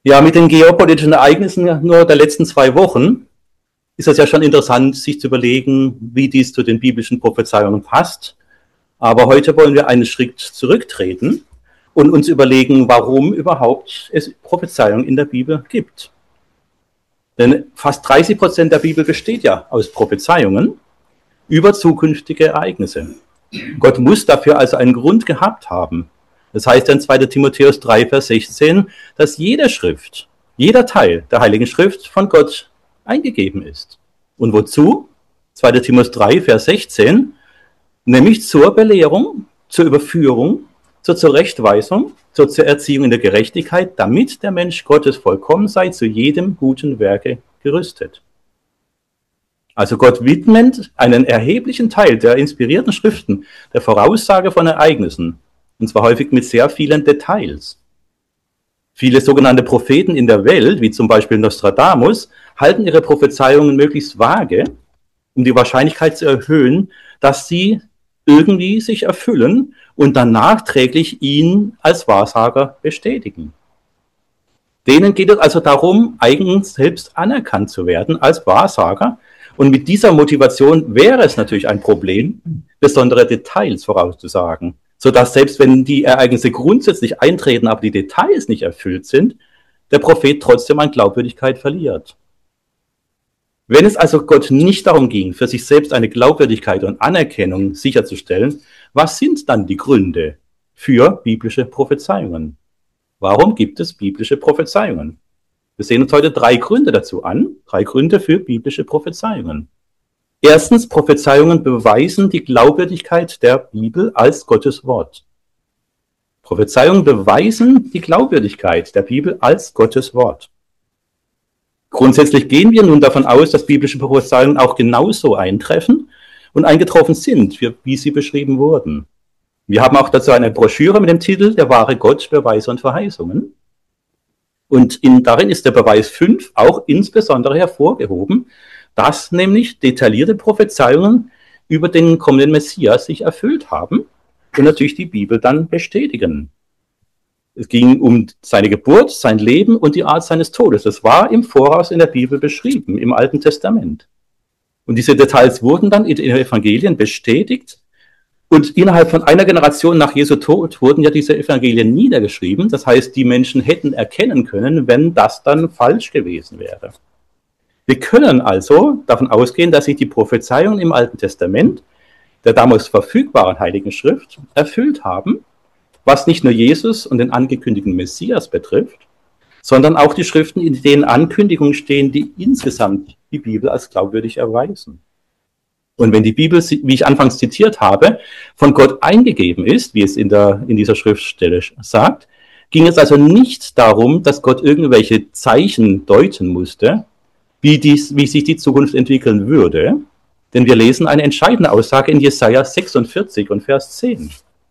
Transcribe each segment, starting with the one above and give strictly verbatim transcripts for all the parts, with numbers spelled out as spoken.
Ja, mit den geopolitischen Ereignissen nur der letzten zwei Wochen ist es ja schon interessant, sich zu überlegen, wie dies zu den biblischen Prophezeiungen passt. Aber heute wollen wir einen Schritt zurücktreten und uns überlegen, warum überhaupt es Prophezeiungen in der Bibel gibt. Denn fast dreißig Prozent der Bibel besteht ja aus Prophezeiungen über zukünftige Ereignisse. Gott muss dafür also einen Grund gehabt haben. Das heißt in zweiter Timotheus drei, Vers sechzehn, dass jede Schrift, jeder Teil der Heiligen Schrift von Gott eingegeben ist. Und wozu? zweiter Timotheus drei, Vers sechzehn, nämlich zur Belehrung, zur Überführung, zur Zurechtweisung, zur Erziehung in der Gerechtigkeit, damit der Mensch Gottes vollkommen sei, zu jedem guten Werke gerüstet. Also Gott widmet einen erheblichen Teil der inspirierten Schriften der Voraussage von Ereignissen, und zwar häufig mit sehr vielen Details. Viele sogenannte Propheten in der Welt, wie zum Beispiel Nostradamus, halten ihre Prophezeiungen möglichst vage, um die Wahrscheinlichkeit zu erhöhen, dass sie irgendwie sich erfüllen und dann nachträglich ihn als Wahrsager bestätigen. Denen geht es also darum, eigens selbst anerkannt zu werden als Wahrsager. Und mit dieser Motivation wäre es natürlich ein Problem, besondere Details vorauszusagen, sodass selbst wenn die Ereignisse grundsätzlich eintreten, aber die Details nicht erfüllt sind, der Prophet trotzdem an Glaubwürdigkeit verliert. Wenn es also Gott nicht darum ging, für sich selbst eine Glaubwürdigkeit und Anerkennung sicherzustellen, was sind dann die Gründe für biblische Prophezeiungen? Warum gibt es biblische Prophezeiungen? Wir sehen uns heute drei Gründe dazu an, drei Gründe für biblische Prophezeiungen. Erstens, Prophezeiungen beweisen die Glaubwürdigkeit der Bibel als Gottes Wort. Prophezeiungen beweisen die Glaubwürdigkeit der Bibel als Gottes Wort. Grundsätzlich gehen wir nun davon aus, dass biblische Prophezeiungen auch genauso eintreffen und eingetroffen sind, wie sie beschrieben wurden. Wir haben auch dazu eine Broschüre mit dem Titel Der wahre Gott, Beweise und Verheißungen. Und in, darin ist der Beweis fünf auch insbesondere hervorgehoben, dass nämlich detaillierte Prophezeiungen über den kommenden Messias sich erfüllt haben und natürlich die Bibel dann bestätigen. Es ging um seine Geburt, sein Leben und die Art seines Todes. Das war im Voraus in der Bibel beschrieben, im Alten Testament. Und diese Details wurden dann in den Evangelien bestätigt. Und innerhalb von einer Generation nach Jesu Tod wurden ja diese Evangelien niedergeschrieben. Das heißt, die Menschen hätten erkennen können, wenn das dann falsch gewesen wäre. Wir können also davon ausgehen, dass sich die Prophezeiungen im Alten Testament, der damals verfügbaren Heiligen Schrift, erfüllt haben, was nicht nur Jesus und den angekündigten Messias betrifft, sondern auch die Schriften, in denen Ankündigungen stehen, die insgesamt die Bibel als glaubwürdig erweisen. Und wenn die Bibel, wie ich anfangs zitiert habe, von Gott eingegeben ist, wie es in, der, in dieser Schriftstelle sagt, ging es also nicht darum, dass Gott irgendwelche Zeichen deuten musste, wie, dies, wie sich die Zukunft entwickeln würde, denn wir lesen eine entscheidende Aussage in Jesaja sechsundvierzig und Vers zehn.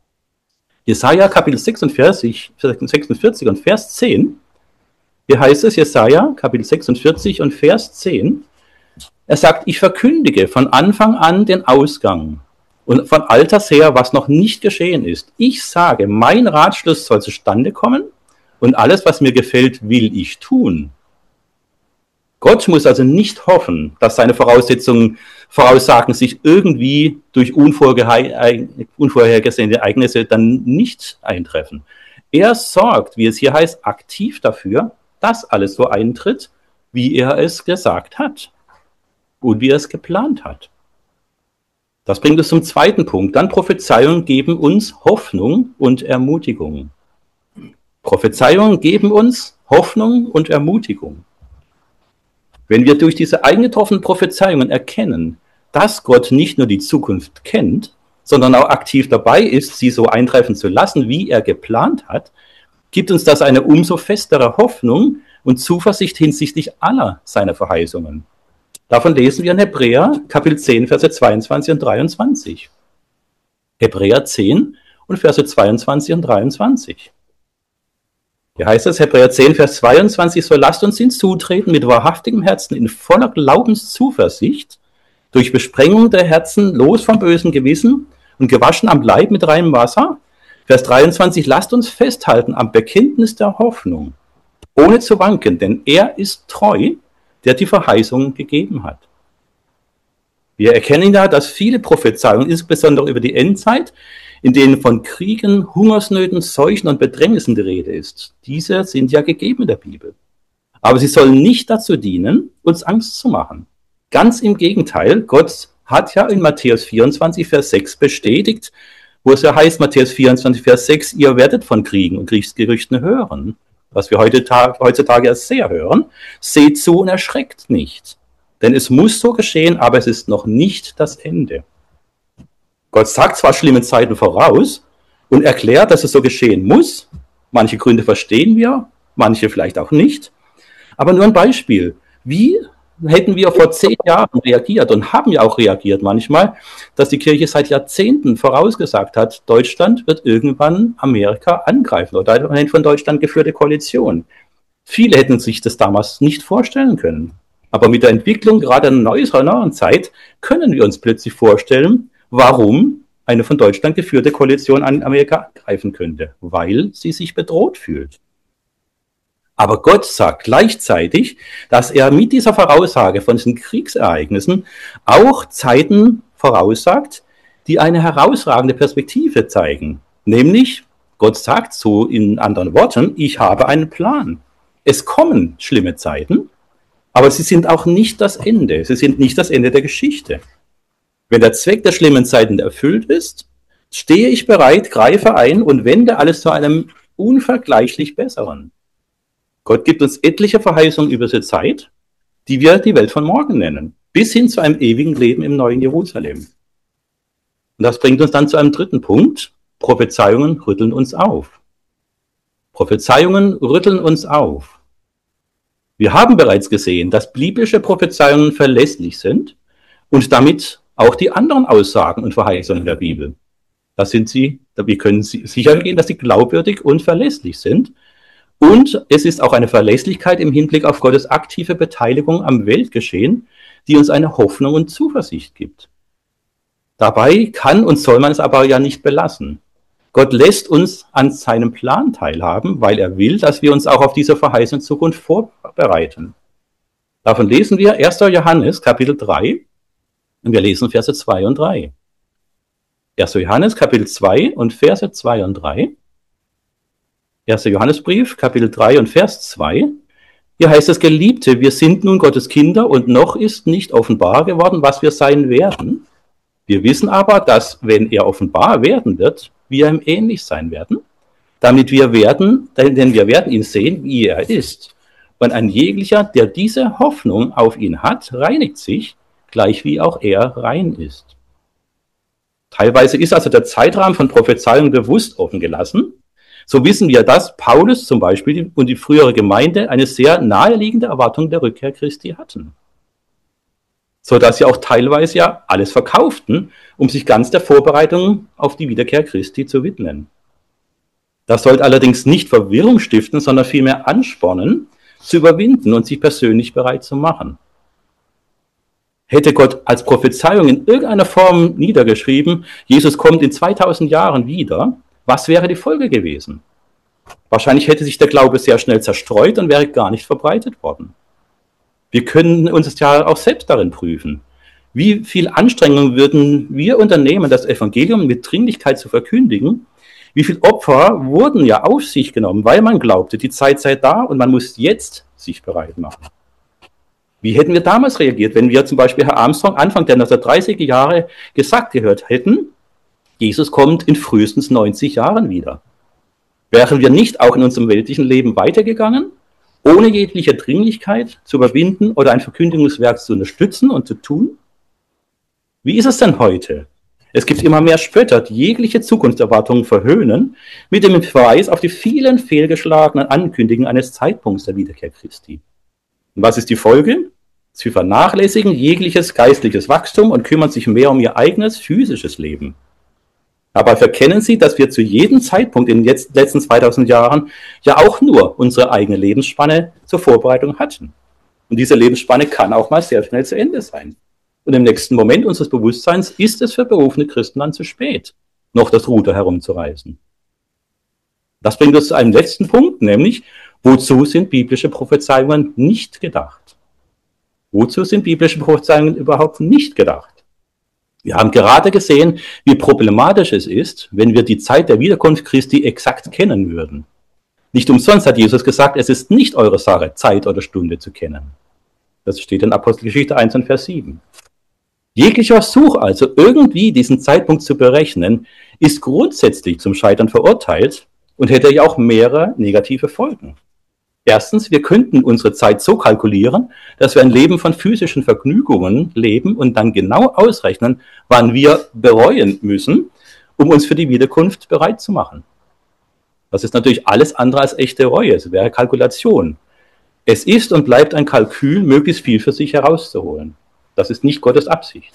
Jesaja Kapitel sechsundvierzig, sechsundvierzig und Vers zehn, hier heißt es, Jesaja Kapitel sechsundvierzig und Vers zehn, er sagt, ich verkündige von Anfang an den Ausgang und von alters her, was noch nicht geschehen ist. Ich sage, mein Ratschluss soll zustande kommen und alles, was mir gefällt, will ich tun. Gott muss also nicht hoffen, dass seine Voraussetzungen, Voraussagen sich irgendwie durch unvorhergesehene Ereignisse dann nicht eintreffen. Er sorgt, wie es hier heißt, aktiv dafür, dass alles so eintritt, wie er es gesagt hat und wie er es geplant hat. Das bringt uns zum zweiten Punkt. Dann Prophezeiungen geben uns Hoffnung und Ermutigung. Prophezeiungen geben uns Hoffnung und Ermutigung. Wenn wir durch diese eingetroffenen Prophezeiungen erkennen, dass Gott nicht nur die Zukunft kennt, sondern auch aktiv dabei ist, sie so eintreffen zu lassen, wie er geplant hat, gibt uns das eine umso festere Hoffnung und Zuversicht hinsichtlich aller seiner Verheißungen. Davon lesen wir in Hebräer Kapitel zehn, Verse zweiundzwanzig und dreiundzwanzig. Hebräer zehn und Verse zweiundzwanzig und dreiundzwanzig. Hier heißt es, Hebräer zehn, Vers zweiundzwanzig, so lasst uns hinzutreten mit wahrhaftigem Herzen in voller Glaubenszuversicht, durch Besprengung der Herzen los vom bösen Gewissen und gewaschen am Leib mit reinem Wasser. Vers dreiundzwanzig, lasst uns festhalten am Bekenntnis der Hoffnung, ohne zu wanken, denn er ist treu, der die Verheißung gegeben hat. Wir erkennen ja, dass viele Prophezeiungen, insbesondere über die Endzeit, in denen von Kriegen, Hungersnöten, Seuchen und Bedrängnissen die Rede ist, diese sind ja gegeben in der Bibel. Aber sie sollen nicht dazu dienen, uns Angst zu machen. Ganz im Gegenteil, Gott hat ja in Matthäus vierundzwanzig, Vers sechs bestätigt, wo es ja heißt, Matthäus vierundzwanzig, Vers sechs, ihr werdet von Kriegen und Kriegsgerüchten hören, was wir heutzutage ja sehr hören. Seht zu und erschreckt nicht. Denn es muss so geschehen, aber es ist noch nicht das Ende. Gott sagt zwar schlimme Zeiten voraus und erklärt, dass es so geschehen muss. Manche Gründe verstehen wir, manche vielleicht auch nicht. Aber nur ein Beispiel. Wie hätten wir vor zehn Jahren reagiert und haben ja auch reagiert manchmal, dass die Kirche seit Jahrzehnten vorausgesagt hat, Deutschland wird irgendwann Amerika angreifen oder eine von Deutschland geführte Koalition. Viele hätten sich das damals nicht vorstellen können. Aber mit der Entwicklung gerade in neuerer neuen Zeit können wir uns plötzlich vorstellen, warum eine von Deutschland geführte Koalition an Amerika angreifen könnte, weil sie sich bedroht fühlt. Aber Gott sagt gleichzeitig, dass er mit dieser Voraussage von diesen Kriegsereignissen auch Zeiten voraussagt, die eine herausragende Perspektive zeigen. Nämlich, Gott sagt so in anderen Worten, ich habe einen Plan. Es kommen schlimme Zeiten, aber sie sind auch nicht das Ende. Sie sind nicht das Ende der Geschichte. Wenn der Zweck der schlimmen Zeiten erfüllt ist, stehe ich bereit, greife ein und wende alles zu einem unvergleichlich Besseren. Gott gibt uns etliche Verheißungen über diese Zeit, die wir die Welt von morgen nennen, bis hin zu einem ewigen Leben im neuen Jerusalem. Und das bringt uns dann zu einem dritten Punkt. Prophezeiungen rütteln uns auf. Prophezeiungen rütteln uns auf. Wir haben bereits gesehen, dass biblische Prophezeiungen verlässlich sind und damit auch die anderen Aussagen und Verheißungen der Bibel. Da sind sie, wir können sicher gehen, dass sie glaubwürdig und verlässlich sind. Und es ist auch eine Verlässlichkeit im Hinblick auf Gottes aktive Beteiligung am Weltgeschehen, die uns eine Hoffnung und Zuversicht gibt. Dabei kann und soll man es aber ja nicht belassen. Gott lässt uns an seinem Plan teilhaben, weil er will, dass wir uns auch auf diese verheißene Zukunft vorbereiten. Davon lesen wir erster Johannes, Kapitel drei, und wir lesen Verse zwei und drei. erster Johannes, Kapitel zwei und Verse zwei und drei. erster Johannesbrief, Kapitel drei und Vers zwei. Hier heißt es, Geliebte, wir sind nun Gottes Kinder und noch ist nicht offenbar geworden, was wir sein werden. Wir wissen aber, dass, wenn er offenbar werden wird, wir ihm ähnlich sein werden, damit wir werden, denn wir werden ihn sehen, wie er ist. Und ein jeglicher, der diese Hoffnung auf ihn hat, reinigt sich, gleich wie auch er rein ist. Teilweise ist also der Zeitrahmen von Prophezeiungen bewusst offen gelassen. So wissen wir, dass Paulus zum Beispiel und die frühere Gemeinde eine sehr naheliegende Erwartung der Rückkehr Christi hatten. So dass sie auch teilweise ja alles verkauften, um sich ganz der Vorbereitung auf die Wiederkehr Christi zu widmen. Das sollte allerdings nicht Verwirrung stiften, sondern vielmehr anspornen, zu überwinden und sich persönlich bereit zu machen. Hätte Gott als Prophezeiung in irgendeiner Form niedergeschrieben, Jesus kommt in zweitausend Jahren wieder, was wäre die Folge gewesen? Wahrscheinlich hätte sich der Glaube sehr schnell zerstreut und wäre gar nicht verbreitet worden. Wir können uns ja auch selbst darin prüfen. Wie viel Anstrengung würden wir unternehmen, das Evangelium mit Dringlichkeit zu verkündigen? Wie viel Opfer wurden ja auf sich genommen, weil man glaubte, die Zeit sei da und man muss jetzt sich bereit machen? Wie hätten wir damals reagiert, wenn wir zum Beispiel Herr Armstrong Anfang der neunzehnhundertdreißiger Jahre gesagt gehört hätten, Jesus kommt in frühestens neunzig Jahren wieder? Wären wir nicht auch in unserem weltlichen Leben weitergegangen, ohne jegliche Dringlichkeit zu überwinden oder ein Verkündigungswerk zu unterstützen und zu tun? Wie ist es denn heute? Es gibt immer mehr Spötter, die jegliche Zukunftserwartungen verhöhnen, mit dem Verweis auf die vielen fehlgeschlagenen Ankündigungen eines Zeitpunkts der Wiederkehr Christi. Und was ist die Folge? Sie vernachlässigen jegliches geistliches Wachstum und kümmern sich mehr um ihr eigenes physisches Leben. Aber verkennen Sie, dass wir zu jedem Zeitpunkt in den letzten zweitausend Jahren ja auch nur unsere eigene Lebensspanne zur Vorbereitung hatten. Und diese Lebensspanne kann auch mal sehr schnell zu Ende sein. Und im nächsten Moment unseres Bewusstseins ist es für berufene Christen dann zu spät, noch das Ruder herumzureißen. Das bringt uns zu einem letzten Punkt, nämlich Wozu sind biblische Prophezeiungen nicht gedacht? Wozu sind biblische Prophezeiungen überhaupt nicht gedacht? Wir haben gerade gesehen, wie problematisch es ist, wenn wir die Zeit der Wiederkunft Christi exakt kennen würden. Nicht umsonst hat Jesus gesagt, es ist nicht eure Sache, Zeit oder Stunde zu kennen. Das steht in Apostelgeschichte eins und Vers sieben. Jeglicher Versuch also, irgendwie diesen Zeitpunkt zu berechnen, ist grundsätzlich zum Scheitern verurteilt und hätte ja auch mehrere negative Folgen. Erstens, wir könnten unsere Zeit so kalkulieren, dass wir ein Leben von physischen Vergnügungen leben und dann genau ausrechnen, wann wir bereuen müssen, um uns für die Wiederkunft bereit zu machen. Das ist natürlich alles andere als echte Reue, es wäre Kalkulation. Es ist und bleibt ein Kalkül, möglichst viel für sich herauszuholen. Das ist nicht Gottes Absicht.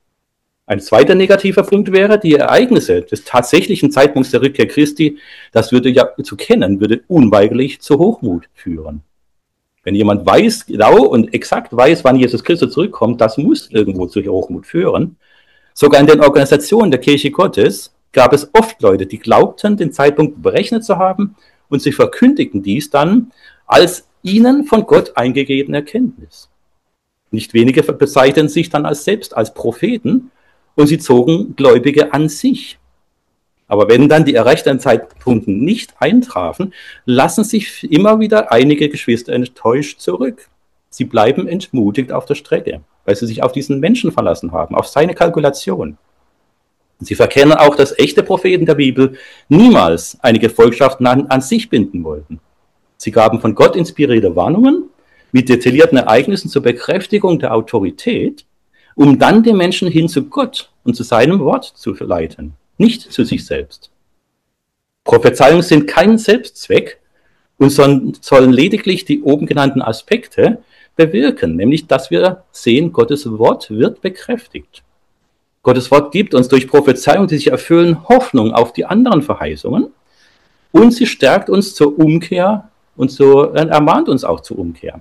Ein zweiter negativer Punkt wäre, die Ereignisse des tatsächlichen Zeitpunkts der Rückkehr Christi, das würde ja zu kennen, würde unweigerlich zu Hochmut führen. Wenn jemand weiß, genau und exakt weiß, wann Jesus Christus zurückkommt, das muss irgendwo zu Hochmut führen. Sogar in den Organisationen der Kirche Gottes gab es oft Leute, die glaubten, den Zeitpunkt berechnet zu haben und sie verkündigten dies dann als ihnen von Gott eingegebene Erkenntnis. Nicht wenige bezeichneten sich dann als selbst als Propheten und sie zogen Gläubige an sich. Aber wenn dann die erreichten Zeitpunkte nicht eintrafen, lassen sich immer wieder einige Geschwister enttäuscht zurück. Sie bleiben entmutigt auf der Strecke, weil sie sich auf diesen Menschen verlassen haben, auf seine Kalkulation. Sie verkennen auch, dass echte Propheten der Bibel niemals eine Gefolgschaft an, an sich binden wollten. Sie gaben von Gott inspirierte Warnungen mit detaillierten Ereignissen zur Bekräftigung der Autorität, um dann den Menschen hin zu Gott und zu seinem Wort zu leiten, nicht zu sich selbst. Prophezeiungen sind kein Selbstzweck und sollen lediglich die oben genannten Aspekte bewirken, nämlich dass wir sehen, Gottes Wort wird bekräftigt. Gottes Wort gibt uns durch Prophezeiungen, die sich erfüllen, Hoffnung auf die anderen Verheißungen und sie stärkt uns zur Umkehr und so ermahnt uns auch zur Umkehr.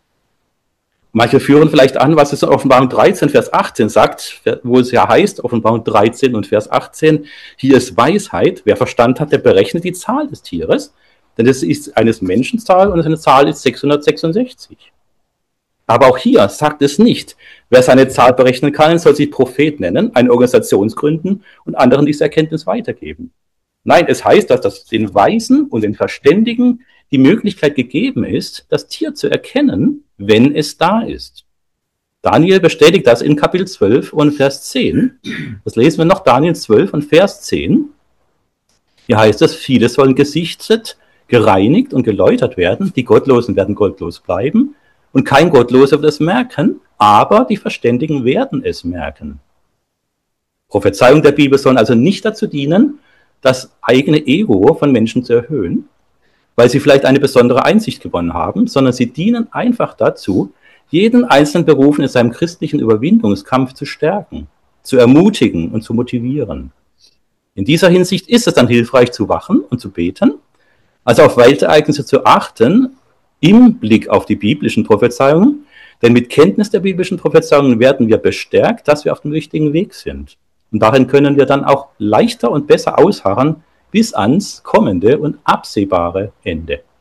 Manche führen vielleicht an, was es in Offenbarung dreizehn, Vers achtzehn sagt, wo es ja heißt, Offenbarung dreizehn und Vers achtzehn, hier ist Weisheit, wer Verstand hat, der berechnet die Zahl des Tieres, denn es ist eines Menschen Zahl und seine Zahl ist sechshundertsechsundsechzig. Aber auch hier sagt es nicht, wer seine Zahl berechnen kann, soll sich Prophet nennen, eine Organisation gründen und anderen diese Erkenntnis weitergeben. Nein, es heißt, dass das den Weisen und den Verständigen die Möglichkeit gegeben ist, das Tier zu erkennen, wenn es da ist. Daniel bestätigt das in Kapitel zwölf und Vers zehn. Das lesen wir noch, Daniel zwölf und Vers zehn. Hier heißt es, viele sollen gesichtet, gereinigt und geläutert werden, die Gottlosen werden gottlos bleiben und kein Gottloser wird es merken, aber die Verständigen werden es merken. Prophezeiungen der Bibel sollen also nicht dazu dienen, das eigene Ego von Menschen zu erhöhen, weil sie vielleicht eine besondere Einsicht gewonnen haben, sondern sie dienen einfach dazu, jeden einzelnen Berufenen in seinem christlichen Überwindungskampf zu stärken, zu ermutigen und zu motivieren. In dieser Hinsicht ist es dann hilfreich zu wachen und zu beten, also auf Weltereignisse zu achten, im Blick auf die biblischen Prophezeiungen, denn mit Kenntnis der biblischen Prophezeiungen werden wir bestärkt, dass wir auf dem richtigen Weg sind. Und darin können wir dann auch leichter und besser ausharren bis ans kommende und absehbare Ende.